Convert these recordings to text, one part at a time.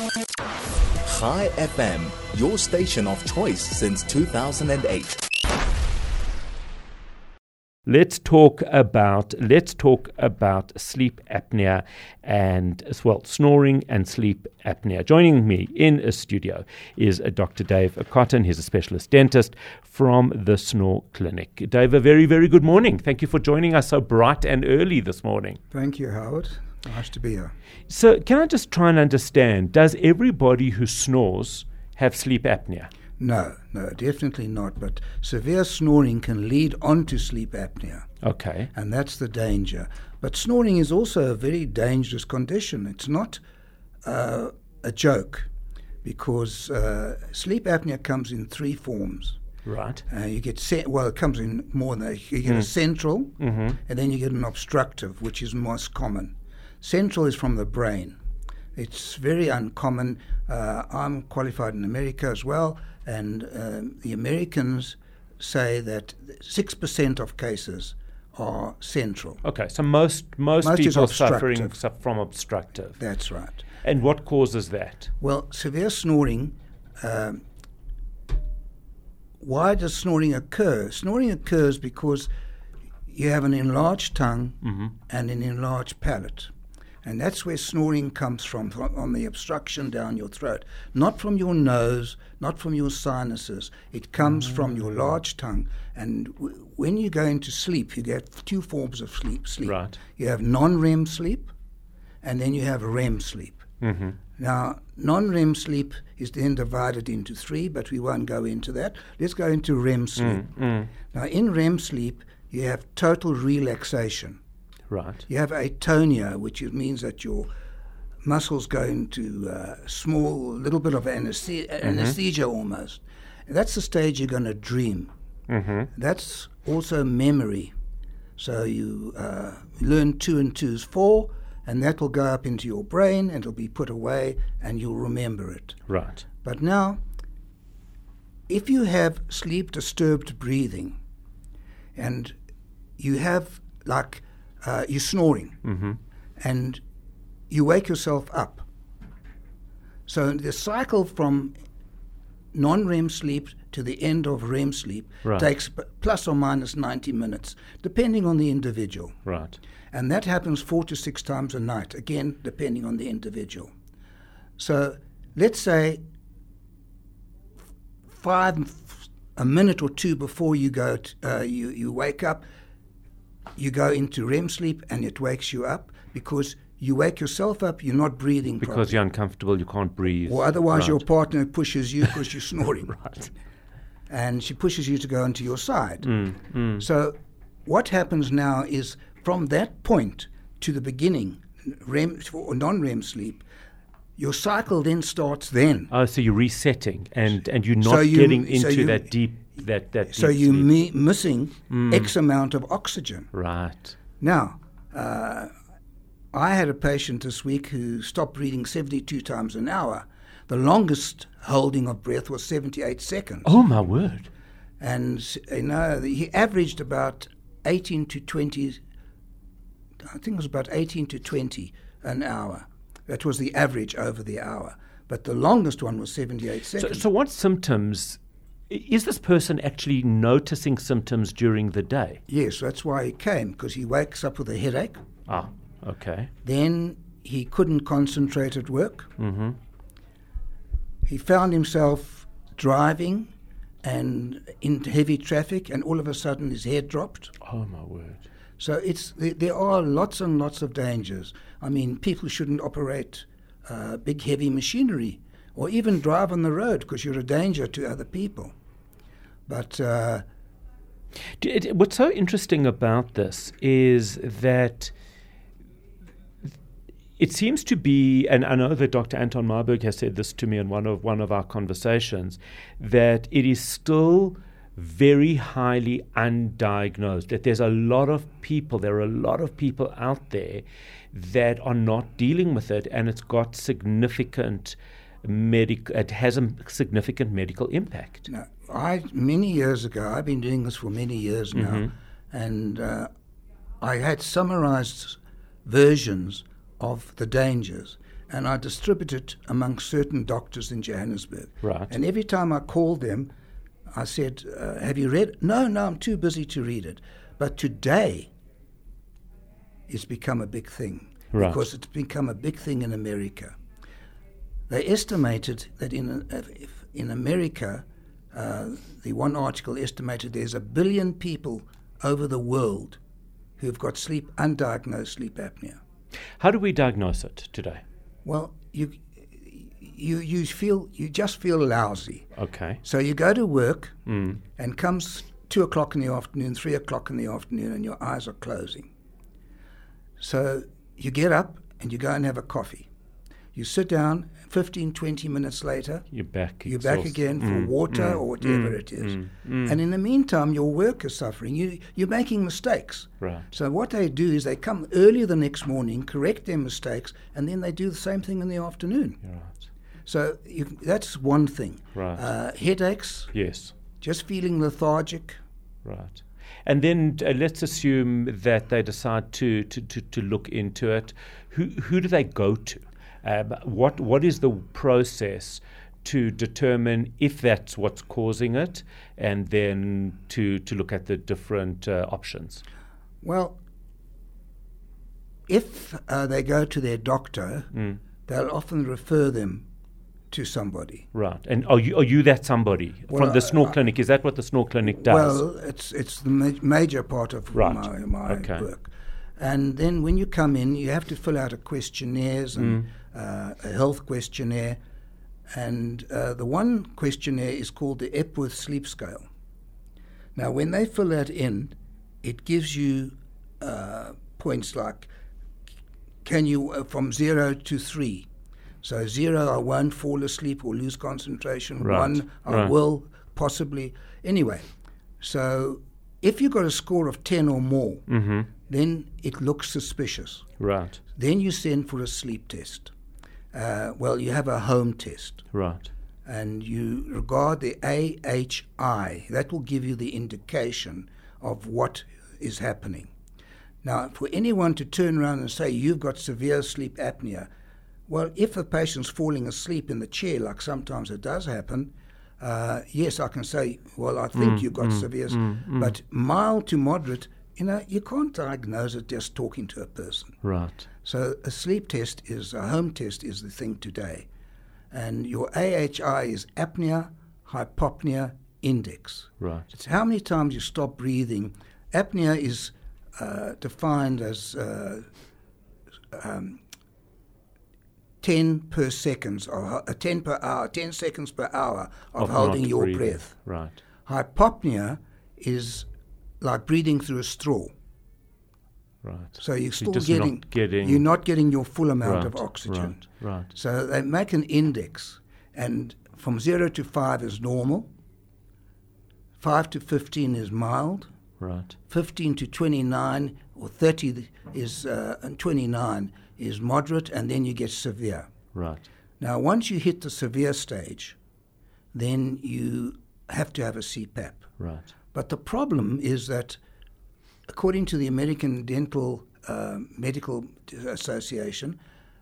Chai FM, your station of choice since 2008. Let's talk about sleep apnea and as well snoring and sleep apnea. Joining me in a studio is Dr. Dave Cotton. He's a specialist dentist from the Snore Clinic. Dave, a very, very good morning. Thank you for joining us so bright and early this morning. Thank you, Howard. Nice to be here. So can I just try and understand, does everybody who snores have sleep apnea? No, definitely not. But severe snoring can lead on to sleep apnea. Okay. And that's the danger. But snoring is also a very dangerous condition. It's not a joke because sleep apnea comes in three forms. Right. You get it comes in more than you get a central, and then you get an obstructive, which is most common. Central is from the brain. It's very uncommon. I'm qualified in America as well, and the Americans say that 6% of cases are central. Okay, so most people are suffering from obstructive. That's right. And what causes that? Well, severe snoring. Why does snoring occur? Snoring occurs because you have an enlarged tongue and an enlarged palate. And that's where snoring comes from on the obstruction down your throat. Not from your nose, not from your sinuses. It comes from your large tongue. And when you go into sleep, you get two forms of sleep. Right. You have non-REM sleep, and then you have REM sleep. Mm-hmm. Now, non-REM sleep is then divided into three, but we won't go into that. Let's go into REM sleep. Now, in REM sleep, you have total relaxation. Right. You have atonia, which means that your muscles go into little bit of anesthesia almost. And that's the stage you're going to dream. That's also memory. So you learn 2 and 2 is 4, and that will go up into your brain, and it'll be put away, and you'll remember it. Right. But now, if you have sleep-disturbed breathing, and you have you're snoring, and you wake yourself up. So the cycle from non-REM sleep to the end of REM sleep takes plus or minus 90 minutes, depending on the individual. Right. And that happens 4 to 6 times a night, again, depending on the individual. So let's say a minute or two before you go, you wake up, you go into REM sleep and it wakes you up because you wake yourself up, you're not breathing properly. Because you're uncomfortable, you can't breathe. Or otherwise your partner pushes you because you're snoring. Right. And she pushes you to go onto your side. So what happens now is from that point to the beginning, REM or non-REM sleep, your cycle then starts then. Oh, so you're resetting and you're not getting into that deep so you're missing X amount of oxygen. Right. Now, I had a patient this week who stopped breathing 72 times an hour. The longest holding of breath was 78 seconds. Oh, my word. And, he averaged about 18 to 20, I think it was about 18 to 20 an hour. That was the average over the hour. But the longest one was 78 seconds. So what symptoms... Is this person actually noticing symptoms during the day? Yes, that's why he came, because he wakes up with a headache. Ah, okay. Then he couldn't concentrate at work. He found himself driving and in heavy traffic, and all of a sudden his head dropped. Oh, my word. So there are lots and lots of dangers. I mean, people shouldn't operate big, heavy machinery or even drive on the road because you're a danger to other people. But what's so interesting about this is that it seems to be, and I know that Dr. Anton Marburg has said this to me in one of our conversations, that it is still very highly undiagnosed, that there are a lot of people out there that are not dealing with it, and it has a significant medical impact. No, many years ago, I've been doing this for many years now, and I had summarized versions of the dangers, and I distribute it among certain doctors in Johannesburg. Right. And every time I called them, I said, have you read it? No, I'm too busy to read it. But today, it's become a big thing. Right. Because it's become a big thing in America. They estimated that in America, the one article estimated there's 1 billion people over the world who've got undiagnosed sleep apnea. How do we diagnose it today? Well, you just feel lousy. Okay. So you go to work, and comes 2 o'clock in the afternoon, 3 o'clock in the afternoon, and your eyes are closing. So you get up and you go and have a coffee. You sit down, 15, 20 minutes later, You're back again for water or whatever it is. And in the meantime, your work is suffering. You're making mistakes. Right. So what they do is they come early the next morning, correct their mistakes, and then they do the same thing in the afternoon. Right. So that's one thing. Right. Headaches, Yes. just feeling lethargic. Right. And then let's assume that they decide to look into it. Who do they go to? What is the process to determine if that's what's causing it, and then to look at the different options? Well, if they go to their doctor, they'll often refer them to somebody. Right. And are you that somebody from the Snore Clinic? Is that what the Snore Clinic does? Well, it's the major part of my work. And then when you come in, you have to fill out a questionnaires and a health questionnaire. And the one questionnaire is called the Epworth Sleep Scale. Now, when they fill that in, it gives you points like, can you, from 0 to 3. So 0, I won't fall asleep or lose concentration. Right. 1, I will, possibly. Anyway, so if you've got a score of 10 or more, then it looks suspicious. Right. Then you send for a sleep test. You have a home test. Right. And you regard the AHI. That will give you the indication of what is happening. Now, for anyone to turn around and say, you've got severe sleep apnea, well, if the patient's falling asleep in the chair, like sometimes it does happen, yes, I can say, well, I think you've got severe, but mild to moderate, you can't diagnose it just talking to a person. Right. So a home test is the thing today. And your AHI is apnea, hypopnea index. Right. It's how many times you stop breathing. Apnea is defined as 10 per seconds, or 10 per hour, 10 seconds per hour of holding your breath. Right. Hypopnea is like breathing through a straw. Right. So you're still getting you're not getting your full amount of oxygen. Right. So they make an index, and from 0 to 5 is normal, 5 to 15 is mild, Right. 15 to 29 or 30 is and 29 is moderate, and then you get severe. Right. Now, once you hit the severe stage, then you have to have a CPAP. Right. But the problem is that, according to the American Dental Medical Association,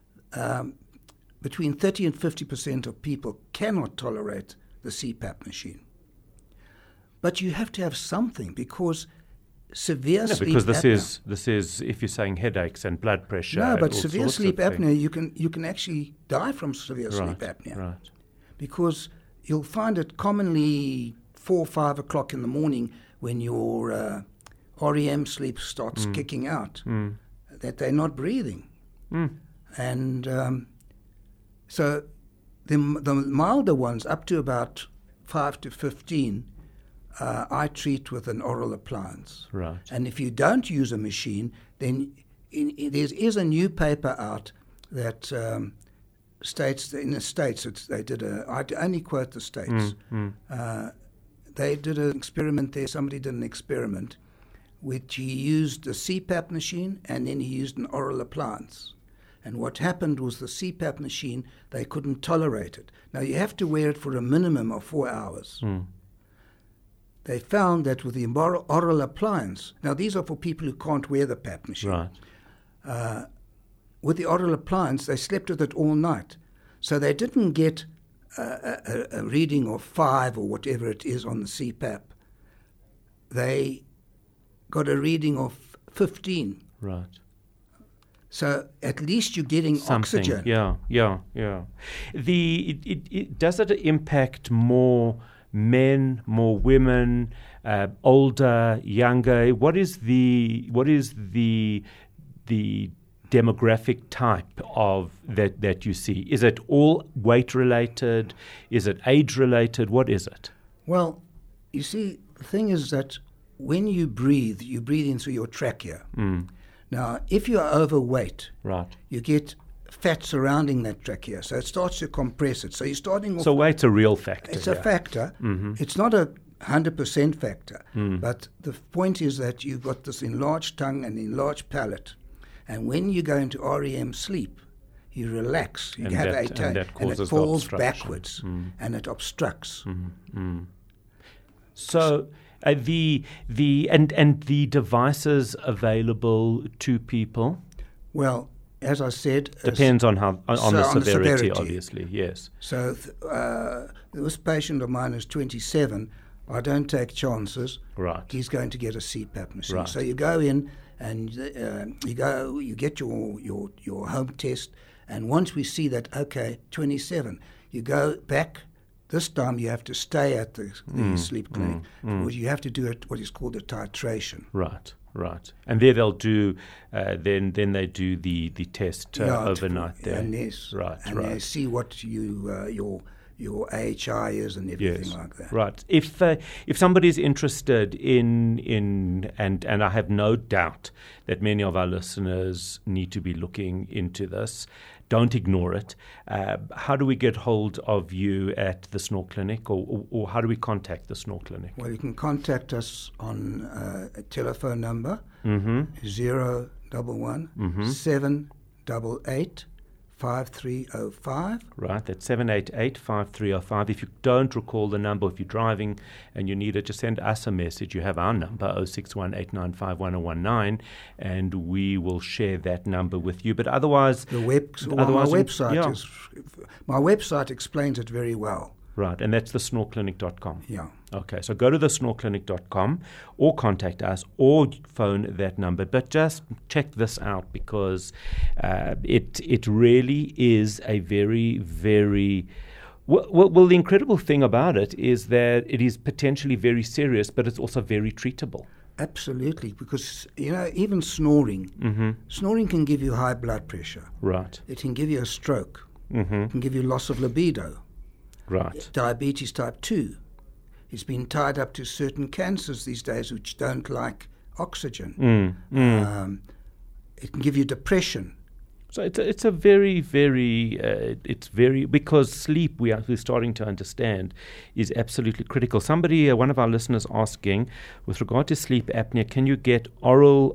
between 30 and 50% of people cannot tolerate the CPAP machine. But you have to have something, because severe sleep because apnea. this is if you're saying headaches and blood pressure. No, but all severe sorts sleep of apnea, you can actually die from severe sleep apnea. Right. Because you'll find it commonly 4 or 5 o'clock in the morning when your REM sleep starts kicking out, that they're not breathing. And so the milder ones, up to about 5 to 15, I treat with an oral appliance. Right. And if you don't use a machine, then there is a new paper out that states that in the States, I only quote the States. They did an experiment there. Somebody did an experiment which he used a CPAP machine and then he used an oral appliance. And what happened was the CPAP machine, they couldn't tolerate it. Now, you have to wear it for a minimum of 4 hours. They found that with the oral appliance, now these are for people who can't wear the PAP machine. Right. with the oral appliance, they slept with it all night. So they didn't get a reading of 5 or whatever it is on the CPAP. They got a reading of 15. Right. So at least you're getting Something. oxygen. Yeah. Does it impact more men, more women, older, younger? What is the demographic type of that you see? Is it all weight related? Is it age related? What is it? Well, you see, the thing is that when you breathe in through your trachea. Now, if you are overweight, Right. you get fat surrounding that trachea, so it starts to compress it. So you're starting off. So weight's a real factor. It's a factor. It's not a 100% factor, but the point is that you've got this enlarged tongue and enlarged palate, and when you go into REM sleep, you relax. You And have that- a and that and causes it the falls obstruction. backwards, and it obstructs. So the devices available to people Well, as I said, depends on how on the on the severity, severity. obviously. Yes. So this patient of mine is 27. I don't take chances. Right. He's going to get a CPAP machine. Right. So you go in and you get your home test, and once we see that, okay, 27, you go back. This time you have to stay at the sleep clinic, because you have to do what is called a titration. Right. And there they'll do. Then they do the test overnight there. And yes, Right. and they see what your AHI is and everything like that. Right. If somebody is interested in and I have no doubt that many of our listeners need to be looking into this, don't ignore it. How do we get hold of you at the Snore Clinic, or how do we contact the Snore Clinic? Well, you can contact us on a telephone number 011 788 5305. Right, that's 788-5305. If you don't recall the number, if you're driving and you need it, just send us a message. You have our number, 061-895-1019, and we will share that number with you. But otherwise... My website explains it very well. Right, and that's thesnoreclinic.com. Yeah. Okay, so go to thesnoreclinic.com or contact us or phone that number. But just check this out, because it really is a very, very... Well, the incredible thing about it is that it is potentially very serious, but it's also very treatable. Absolutely, because, even snoring can give you high blood pressure. Right. It can give you a stroke. It can give you loss of libido. Right. Diabetes type 2. It's been tied up to certain cancers these days which don't like oxygen. It can give you depression. So it's a very, very, because sleep, we're starting to understand, is absolutely critical. Somebody, one of our listeners asking, with regard to sleep apnea, can you get oral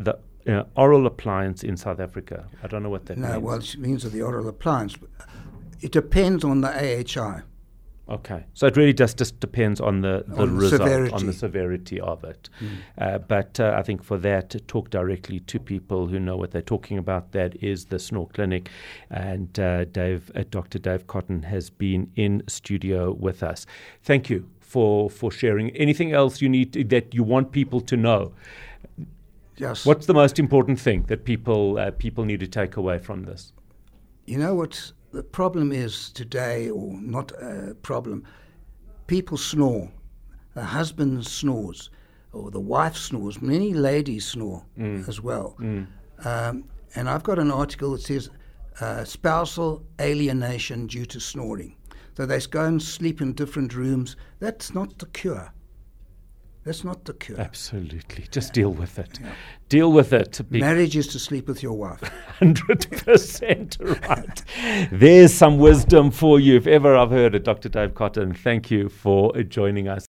appliance in South Africa? I don't know what that means. No, well, it means of the oral appliance. It depends on the AHI. Okay, so it really just depends on the result, severity. on the severity of it. But I think for that, to talk directly to people who know what they're talking about, that is the Snore Clinic. And Dr. Dave Cotton has been in studio with us. Thank you for sharing. Anything else you need that you want people to know? Yes. What's the most important thing that people need to take away from this? You know what the problem is today, or not a problem? People snore. The husband snores, or the wife snores. Many ladies snore as well. And I've got an article that says spousal alienation due to snoring. So they go and sleep in different rooms. That's not the cure. That's not the cure. Absolutely. Just deal with it. Yeah. Deal with it. Marriage is to sleep with your wife. 100% right. There's some wisdom for you, if ever I've heard it. Dr. Dave Cotton, thank you for joining us.